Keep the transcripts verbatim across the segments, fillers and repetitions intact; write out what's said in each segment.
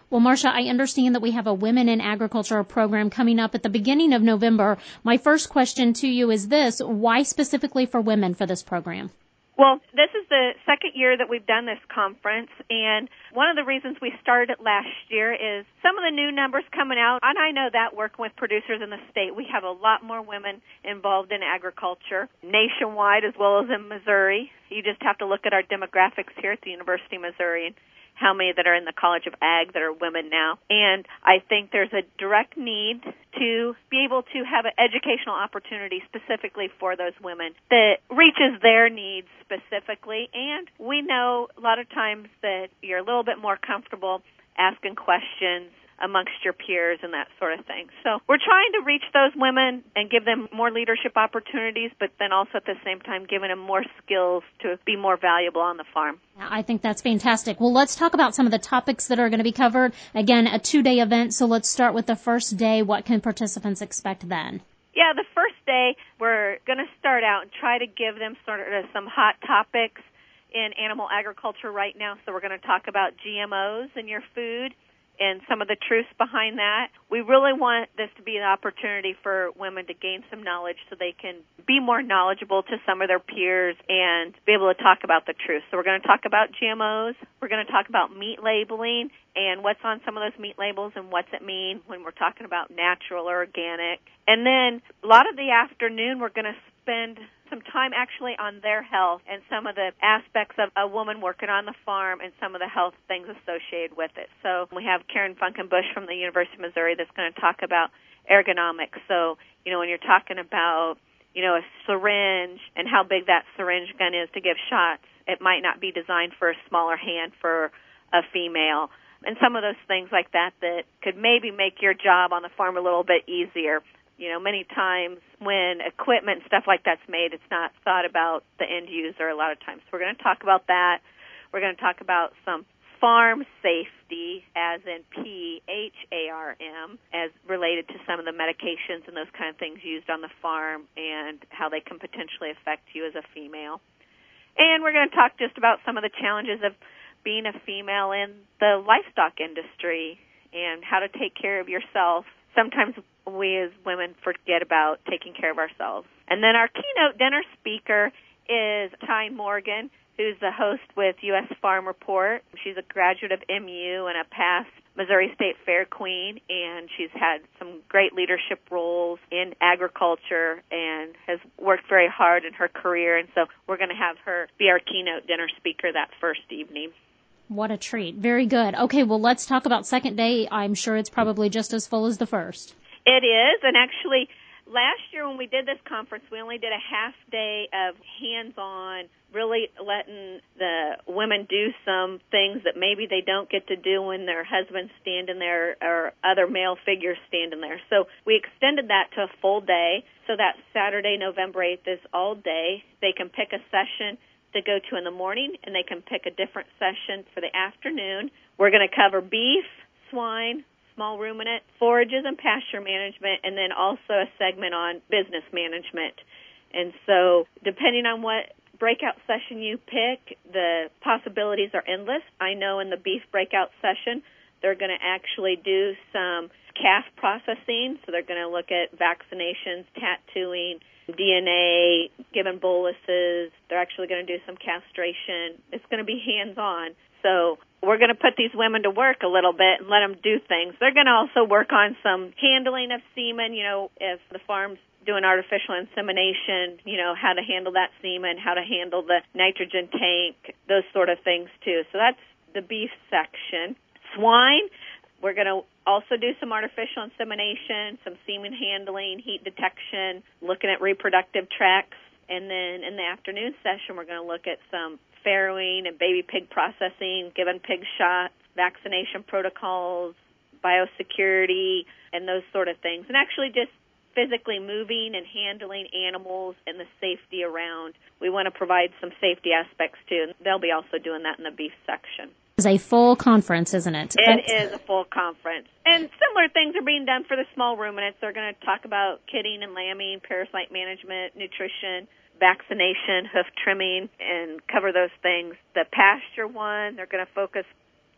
Well, Marcia, I understand that we have a Women in Agriculture program coming up at the beginning of November. My first question to you is this: why specifically for women for this program? Well, this is the second year that we've done this conference, and one of the reasons we started it last year is some of the new numbers coming out, and I know that working with producers in the state, we have a lot more women involved in agriculture nationwide as well as in Missouri. You just have to look at our demographics here at the University of Missouri and how many that are in the College of Ag that are women now. And I think there's a direct need to be able to have an educational opportunity specifically for those women that reaches their needs specifically. And we know a lot of times that you're a little bit more comfortable asking questions amongst your peers and that sort of thing. So we're trying to reach those women and give them more leadership opportunities, but then also at the same time giving them more skills to be more valuable on the farm. I think that's fantastic. Well, let's talk about some of the topics that are going to be covered. Again, a two-day event, so let's start with the first day. What can participants expect then? Yeah, the first day we're going to start out and try to give them sort of some hot topics in animal agriculture right now. So we're going to talk about G M Os in your food and some of the truths behind that. We really want this to be an opportunity for women to gain some knowledge so they can be more knowledgeable to some of their peers and be able to talk about the truth. So we're going to talk about G M Os. We're going to talk about meat labeling and what's on some of those meat labels and what's it mean when we're talking about natural or organic. And then a lot of the afternoon we're going to spend some time actually on their health and some of the aspects of a woman working on the farm and some of the health things associated with it. So we have Karen Funkenbush from the University of Missouri that's going to talk about ergonomics. So, you know, when you're talking about, you know, a syringe and how big that syringe gun is to give shots, it might not be designed for a smaller hand for a female. And some of those things like that that could maybe make your job on the farm a little bit easier. You know, many times when equipment and stuff like that's made, it's not thought about the end user a lot of times. So we're going to talk about that. We're going to talk about some farm safety, as in P H A R M, as related to some of the medications and those kind of things used on the farm and how they can potentially affect you as a female. And we're going to talk just about some of the challenges of being a female in the livestock industry and how to take care of yourself. Sometimes we as women forget about taking care of ourselves. And then our keynote dinner speaker is Tyne Morgan, who's the host with U S Farm Report. She's a graduate of M U and a past Missouri State Fair queen, and she's had some great leadership roles in agriculture and has worked very hard in her career. And so we're going to have her be our keynote dinner speaker that first evening. What a treat. Very good. Okay, well, let's talk about second day. I'm sure it's probably just as full as the first. It is, and actually last year when we did this conference, we only did a half day of hands-on, really letting the women do some things that maybe they don't get to do when their husband's standing there or other male figures standing there. So we extended that to a full day, so that Saturday, November eighth is all day. They can pick a session to go to in the morning, and they can pick a different session for the afternoon. We're going to cover beef, swine, small ruminant, forages and pasture management, and then also a segment on business management. And so depending on what breakout session you pick, the possibilities are endless. I know in the beef breakout session, they're going to actually do some calf processing, so they're going to look at vaccinations, tattooing, D N A, given boluses. They're actually going to do some castration. It's going to be hands-on. So we're going to put these women to work a little bit and let them do things. They're going to also work on some handling of semen, you know, if the farm's doing artificial insemination, you know, how to handle that semen, how to handle the nitrogen tank, those sort of things too. So that's the beef section. Swine, we're going to also do some artificial insemination, some semen handling, heat detection, looking at reproductive tracts. And then in the afternoon session, we're going to look at some farrowing and baby pig processing, giving pig shots, vaccination protocols, biosecurity, and those sort of things. And actually just physically moving and handling animals and the safety around. We want to provide some safety aspects too, and they'll be also doing that in the beef section. It's a full conference, isn't it? It is a full conference. And similar things are being done for the small ruminants. They're going to talk about kidding and lambing, parasite management, nutrition, vaccination, hoof trimming, and cover those things. The pasture one, they're going to focus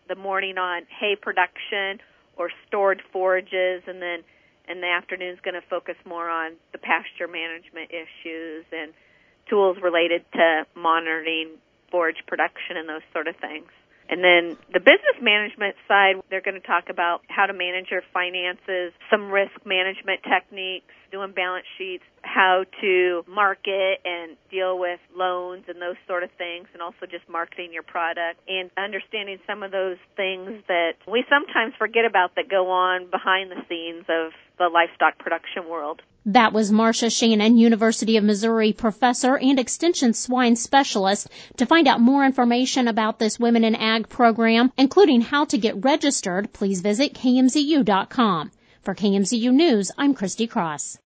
the morning on hay production or stored forages, and then in the afternoon is going to focus more on the pasture management issues and tools related to monitoring forage production and those sort of things. And then the business management side, they're going to talk about how to manage your finances, some risk management techniques, doing balance sheets, how to market and deal with loans and those sort of things, and also just marketing your product and understanding some of those things that we sometimes forget about that go on behind the scenes of the livestock production world. That was Marcia Shannon, University of Missouri professor and extension swine specialist. To find out more information about this Women in Ag program, including how to get registered, please visit K M Z U dot com. For K M Z U News, I'm Christy Cross.